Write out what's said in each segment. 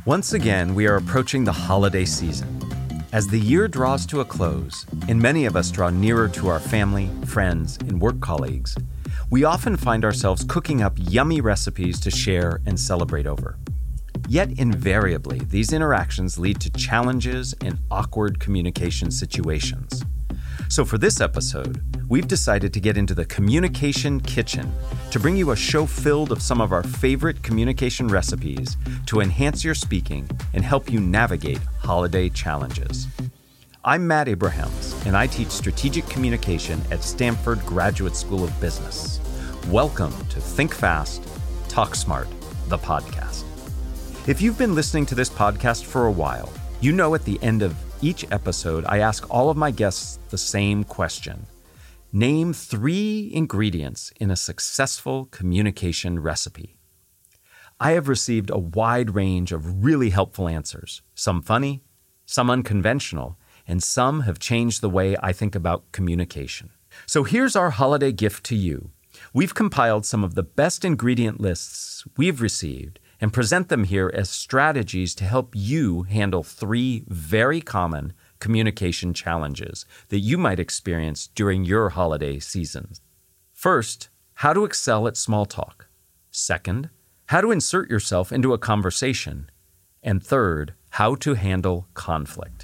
Once again, we are approaching the holiday season. As the year draws to a close, and many of us draw nearer to our family, friends, and work colleagues, we often find ourselves cooking up yummy recipes to share and celebrate over. Yet invariably, these interactions lead to challenges and awkward communication situations. So for this episode, we've decided to get into the communication kitchen to bring you a show filled of some of our favorite communication recipes to enhance your speaking and help you navigate holiday challenges. I'm Matt Abrahams, and I teach strategic communication at Stanford Graduate School of Business. Welcome to Think Fast, Talk Smart, the podcast. If you've been listening to this podcast for a while, you know at the end of each episode, I ask all of my guests the same question. Name 3 ingredients in a successful communication recipe. I have received a wide range of really helpful answers, some funny, some unconventional, and some have changed the way I think about communication. So here's our holiday gift to you. We've compiled some of the best ingredient lists we've received and present them here as strategies to help you handle 3 very common communication challenges that you might experience during your holiday seasons. First, how to excel at small talk. Second, how to insert yourself into a conversation. And third, how to handle conflict.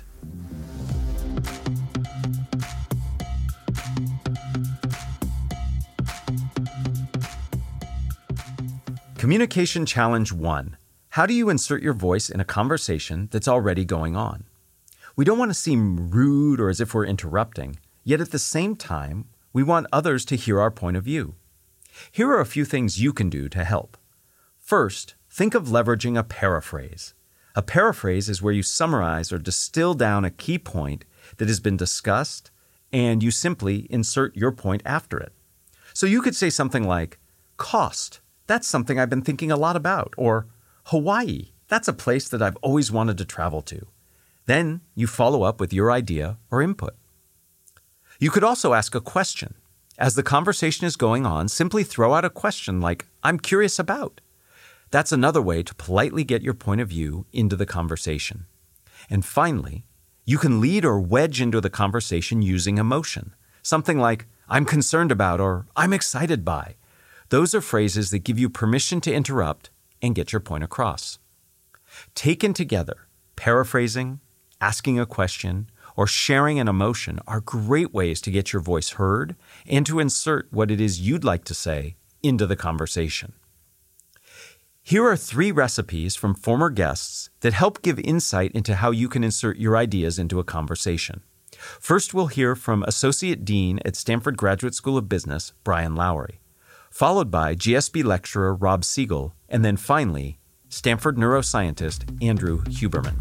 Communication Challenge 1. How do you insert your voice in a conversation that's already going on? We don't want to seem rude or as if we're interrupting, yet at the same time, we want others to hear our point of view. Here are a few things you can do to help. First, think of leveraging a paraphrase. A paraphrase is where you summarize or distill down a key point that has been discussed, and you simply insert your point after it. So you could say something like, cost. That's something I've been thinking a lot about. Or Hawaii. That's a place that I've always wanted to travel to. Then you follow up with your idea or input. You could also ask a question. As the conversation is going on, simply throw out a question like, I'm curious about. That's another way to politely get your point of view into the conversation. And finally, you can lead or wedge into the conversation using emotion. Something like, I'm concerned about or I'm excited by. Those are phrases that give you permission to interrupt and get your point across. Taken together, paraphrasing, asking a question, or sharing an emotion are great ways to get your voice heard and to insert what it is you'd like to say into the conversation. Here are 3 recipes from former guests that help give insight into how you can insert your ideas into a conversation. First, we'll hear from Associate Dean at Stanford Graduate School of Business, Brian Lowry, followed by GSB lecturer Rob Siegel, and then finally, Stanford neuroscientist Andrew Huberman.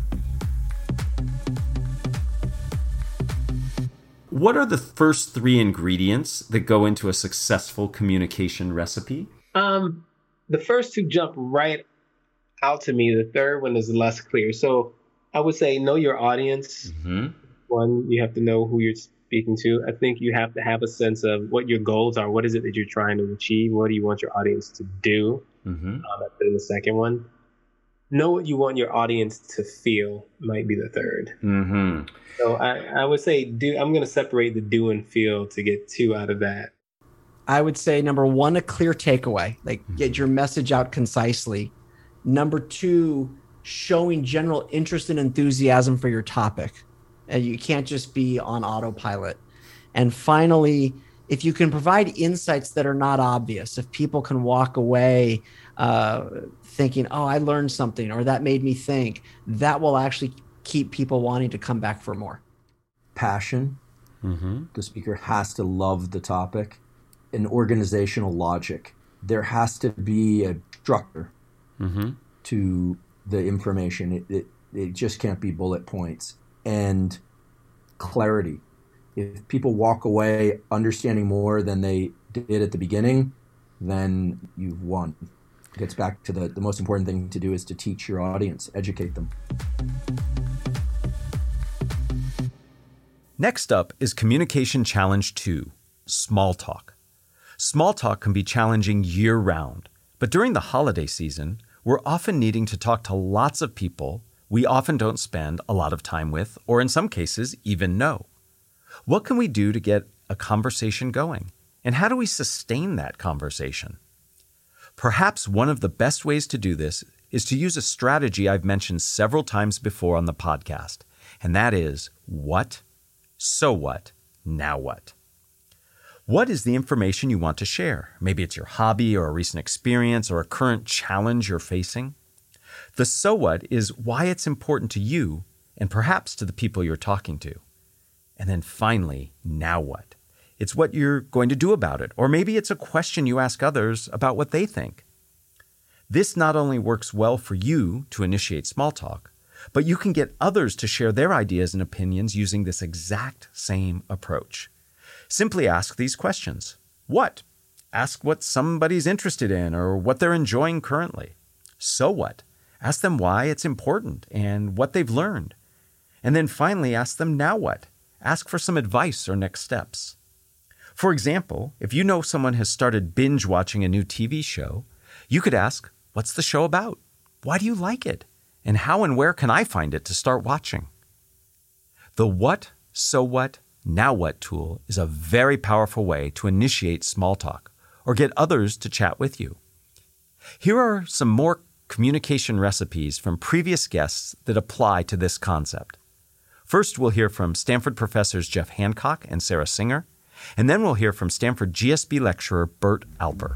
What are the first 3 ingredients that go into a successful communication recipe? The first 2 jump right out to me. The third one is less clear. So I would say know your audience. Mm-hmm. One, you have to know who you're speaking to. I think you have to have a sense of what your goals are. What is it that you're trying to achieve? What do you want your audience to do? Mm-hmm. That's the second one. Know what you want your audience to feel might be the third. Mm-hmm. So I would say I'm going to separate the do and feel to get 2 out of that. I would say number 1, a clear takeaway, like get your message out concisely. Number 2, showing general interest and enthusiasm for your topic. And you can't just be on autopilot. And finally, if you can provide insights that are not obvious, if people can walk away thinking, oh, I learned something, or that made me think, that will actually keep people wanting to come back for more. Passion. Mm-hmm. The speaker has to love the topic. An organizational logic. There has to be a structure to the information. It just can't be bullet points. And clarity. If people walk away understanding more than they did at the beginning, then you've won. It gets back to the most important thing to do is to teach your audience, educate them. Next up is Communication Challenge 2, Small Talk. Small talk can be challenging year-round, but during the holiday season, we're often needing to talk to lots of people we often don't spend a lot of time with, or in some cases, even know. What can we do to get a conversation going? And how do we sustain that conversation? Perhaps one of the best ways to do this is to use a strategy I've mentioned several times before on the podcast, and that is what, so what, now what? What is the information you want to share? Maybe it's your hobby or a recent experience or a current challenge you're facing. The so what is why it's important to you and perhaps to the people you're talking to. And then finally, now what? It's what you're going to do about it, or maybe it's a question you ask others about what they think. This not only works well for you to initiate small talk, but you can get others to share their ideas and opinions using this exact same approach. Simply ask these questions. What? Ask what somebody's interested in or what they're enjoying currently. So what? Ask them why it's important and what they've learned. And then finally, ask them now what? Ask for some advice or next steps. For example, if you know someone has started binge watching a new TV show, you could ask, what's the show about? Why do you like it? And how and where can I find it to start watching? The what, so what, now what tool is a very powerful way to initiate small talk or get others to chat with you. Here are some more communication recipes from previous guests that apply to this concept. First, we'll hear from Stanford professors Jeff Hancock and Sarah Singer, and then we'll hear from Stanford GSB lecturer Bert Alper.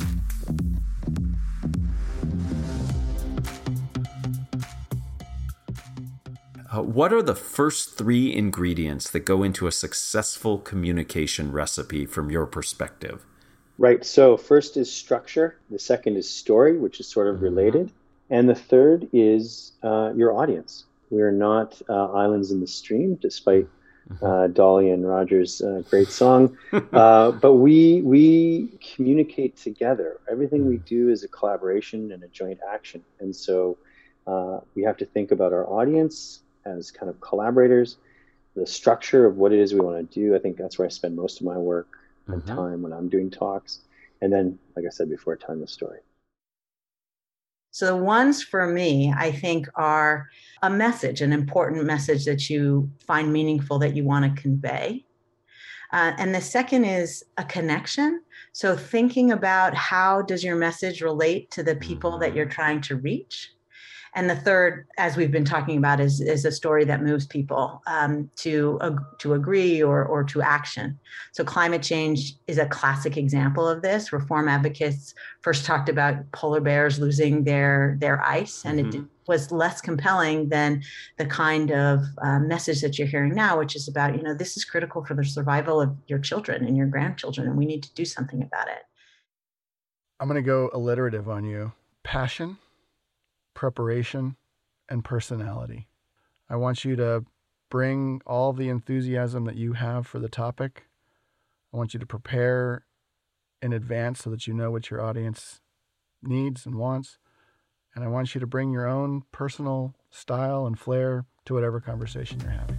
What are the first three ingredients that go into a successful communication recipe from your perspective? Right. So first is structure. The second is story, which is sort of related. And the third is your audience. We are not islands in the stream, despite Dolly and Roger's great song. But we communicate together. Everything we do is a collaboration and a joint action. And so we have to think about our audience as kind of collaborators, the structure of what it is we want to do. I think that's where I spend most of my work and time when I'm doing talks. And then, like I said before, telling the story. So the ones for me, I think, are a message, an important message that you find meaningful that you want to convey. And the second is a connection. So thinking about how does your message relate to the people that you're trying to reach. And the third, as we've been talking about, is a story that moves people to agree or to action. So climate change is a classic example of this. Reform advocates first talked about polar bears losing their ice, and it was less compelling than the kind of message that you're hearing now, which is about, this is critical for the survival of your children and your grandchildren, and we need to do something about it. I'm going to go alliterative on you. Passion, preparation, and personality. I want you to bring all the enthusiasm that you have for the topic. I want you to prepare in advance so that you know what your audience needs and wants. And I want you to bring your own personal style and flair to whatever conversation you're having.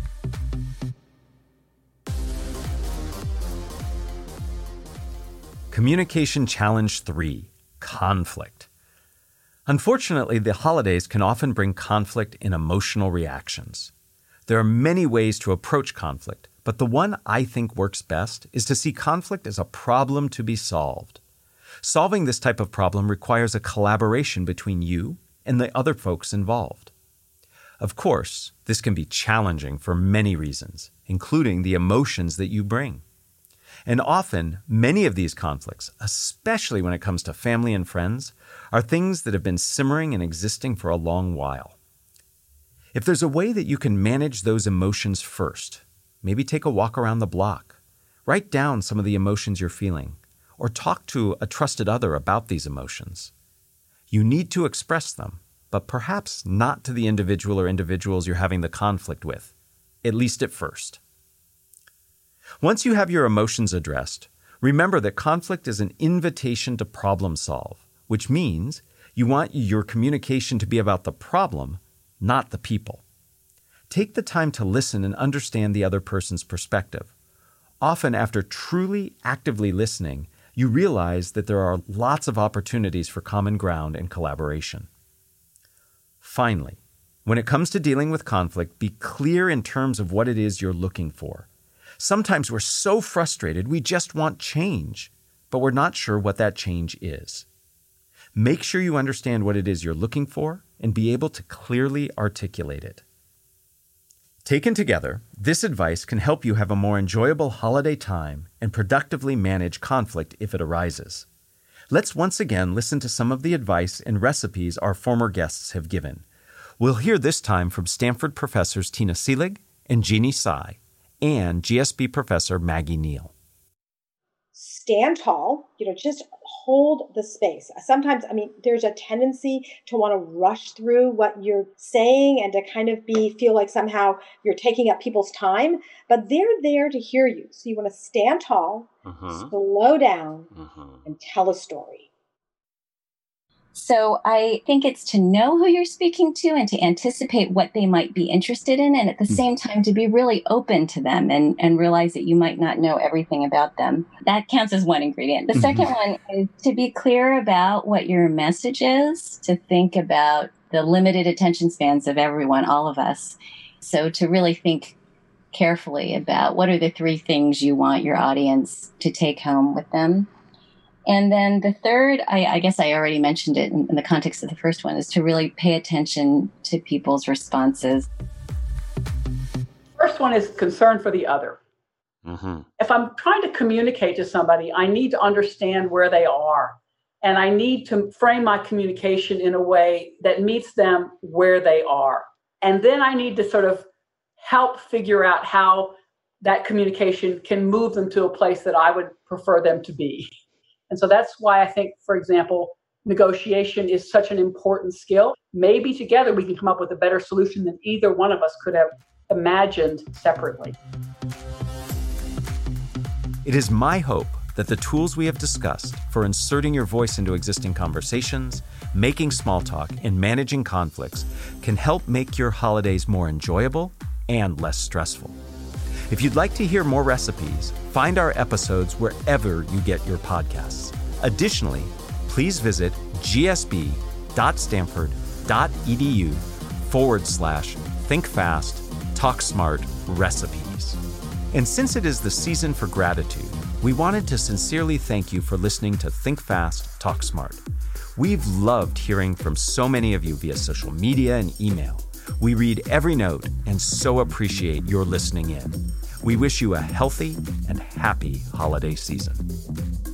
Communication Challenge 3, Conflict. Unfortunately, the holidays can often bring conflict in emotional reactions. There are many ways to approach conflict, but the one I think works best is to see conflict as a problem to be solved. Solving this type of problem requires a collaboration between you and the other folks involved. Of course, this can be challenging for many reasons, including the emotions that you bring. And often, many of these conflicts, especially when it comes to family and friends, are things that have been simmering and existing for a long while. If there's a way that you can manage those emotions first, maybe take a walk around the block, write down some of the emotions you're feeling, or talk to a trusted other about these emotions. You need to express them, but perhaps not to the individual or individuals you're having the conflict with, at least at first. Once you have your emotions addressed, remember that conflict is an invitation to problem solve, which means you want your communication to be about the problem, not the people. Take the time to listen and understand the other person's perspective. Often, after truly actively listening, You realize that there are lots of opportunities for common ground and collaboration. Finally, when it comes to dealing with conflict, be clear in terms of what it is you're looking for. Sometimes we're so frustrated we just want change, but we're not sure what that change is. Make sure you understand what it is you're looking for and be able to clearly articulate it. Taken together, this advice can help you have a more enjoyable holiday time and productively manage conflict if it arises. Let's once again listen to some of the advice and recipes our former guests have given. We'll hear this time from Stanford professors Tina Seelig and Jeannie Tsai, and GSB professor Maggie Neal. Stand tall, just hold the space. Sometimes, there's a tendency to want to rush through what you're saying and to kind of feel like somehow you're taking up people's time, but they're there to hear you. So you want to stand tall, slow down, and tell a story. So I think it's to know who you're speaking to and to anticipate what they might be interested in, and at the same time to be really open to them and realize that you might not know everything about them. That counts as one ingredient. The second one is to be clear about what your message is, to think about the limited attention spans of everyone, all of us. So to really think carefully about what are the 3 things you want your audience to take home with them. And then the third, I guess I already mentioned it in the context of the first one, is to really pay attention to people's responses. First one is concern for the other. If I'm trying to communicate to somebody, I need to understand where they are. And I need to frame my communication in a way that meets them where they are. And then I need to sort of help figure out how that communication can move them to a place that I would prefer them to be. And so that's why I think, for example, negotiation is such an important skill. Maybe together we can come up with a better solution than either one of us could have imagined separately. It is my hope that the tools we have discussed for inserting your voice into existing conversations, making small talk, and managing conflicts can help make your holidays more enjoyable and less stressful. If you'd like to hear more recipes, find our episodes wherever you get your podcasts. Additionally, please visit gsb.stanford.edu/thinkfast-talk-smart-recipes. And since it is the season for gratitude, we wanted to sincerely thank you for listening to Think Fast, Talk Smart. We've loved hearing from so many of you via social media and email. We read every note and so appreciate your listening in. We wish you a healthy and happy holiday season.